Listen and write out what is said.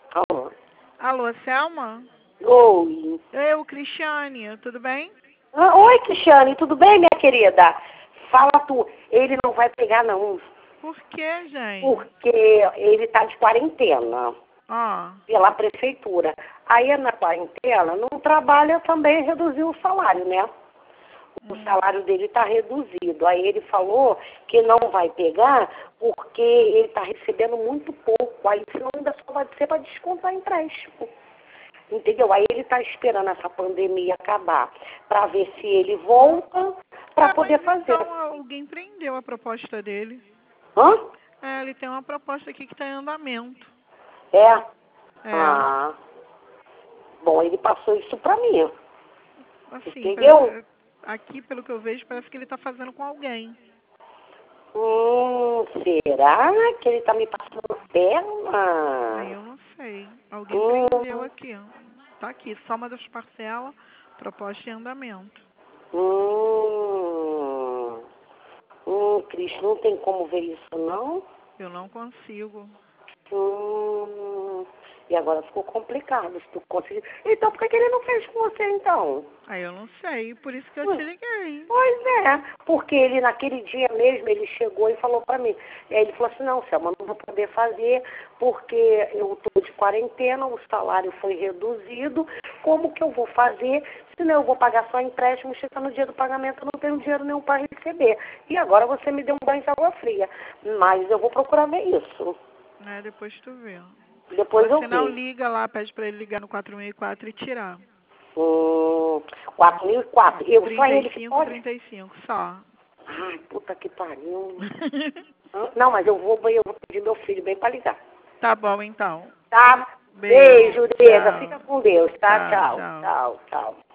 Alô? Alô, Selma? Oi. Eu, Cristiane, tudo bem? Oi, Cristiane, tudo bem, minha querida? Fala tu, ele não vai pegar não, Por que, gente? porque ele tá de quarentena Ó, pela prefeitura. Aí na quarentena não trabalha também reduziu o salário, né? O salário dele está reduzido. Aí ele falou que não vai pegar porque ele está recebendo muito pouco. Aí senão ainda só vai ser para descontar empréstimo. Entendeu? Aí ele está esperando essa pandemia acabar para ver se ele volta para poder mas fazer. então alguém prendeu a proposta dele. Hã? Ele tem uma proposta aqui que está em andamento. É? É, Ah. Bom, ele passou isso para mim. assim, Entendeu? aqui, pelo que eu vejo, parece que ele está fazendo com alguém. Será que ele está me passando Aí perna? eu não sei. Alguém prendeu Hum, aqui. Tá aqui, soma das parcelas, proposta em andamento. hum, Cris, não tem como ver isso, não? Eu não consigo. Hum, e agora ficou complicado, se tu conseguir. Então, por que ele não fez com você, então? Aí eu não sei, por isso que eu te Hum, liguei. Pois é, porque ele naquele dia mesmo, ele chegou e falou pra mim. E aí ele falou assim, não, Selma, não vou poder fazer porque eu tô de quarentena, o salário foi reduzido, como que eu vou fazer? Senão eu vou pagar só empréstimo, chega no dia do pagamento, eu não tenho dinheiro nenhum para receber. E agora você me deu um banho de água fria. Mas eu vou procurar ver isso. Depois tu vê. Depois Ou eu se não, vejo. liga lá, pede pra ele ligar no 4004 e tirar. 4.004. Só ele que pode? 35, só. Ai, puta que pariu. Não, mas eu vou pedir meu filho bem pra ligar. Tá bom, então. Tá? Beijo. Beijo, nega. Tchau. Fica com Deus, tá? Tá, Tchau, tchau. tchau, tchau.